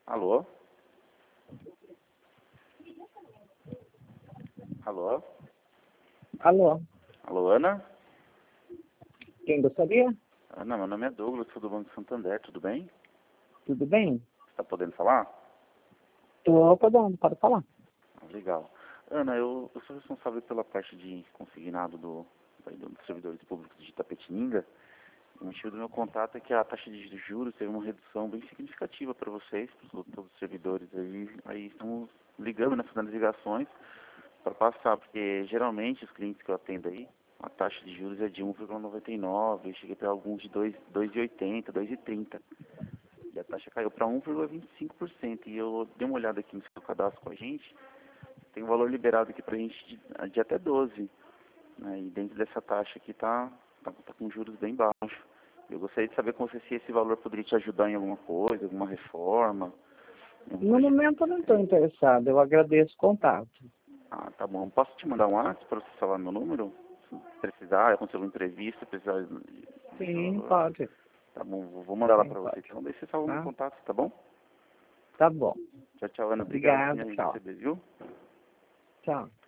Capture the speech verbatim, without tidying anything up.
Alô? Alô? Alô, Alô, Ana? quem gostaria? Ana, meu nome é Douglas, sou do Banco Santander, tudo bem? Tudo bem? Você tá podendo falar? Tô podendo, pode falar. Ah, legal. Ana, eu, eu sou responsável pela parte de consignado do, aí dos servidores públicos de Itapetininga. O motivo do meu contato é que a taxa de juros teve uma redução bem significativa para vocês, para todos os servidores aí. Aí estamos ligando, né, fazendo ligações para passar, porque geralmente os clientes que eu atendo aí, a taxa de juros é de um vírgula noventa e nove, eu cheguei para alguns de dois vírgula oitenta, dois vírgula trinta. E a taxa caiu para um vírgula vinte e cinco por cento. E eu dei uma olhada aqui no seu cadastro com a gente, tem um valor liberado aqui para a gente de, de até doze. Né? E dentro dessa taxa aqui tá, tá, tá com juros bem baixos. Eu gostaria de saber com você se esse valor poderia te ajudar em alguma coisa, alguma reforma. Algum No projeto. momento eu não estou interessado, eu agradeço o contato. Ah, tá bom. Posso te mandar um WhatsApp para você falar meu número? Se precisar, acontecer uma entrevista, precisar desse Sim, valor. pode. Tá bom, vou vou mandar lá Sim, para você. pode. Então, daí você salva meu Tá? contato, tá bom? Tá bom. Tchau, tchau, Ana. Obrigado por Obrigado, me tchau. receber, viu? Tchau.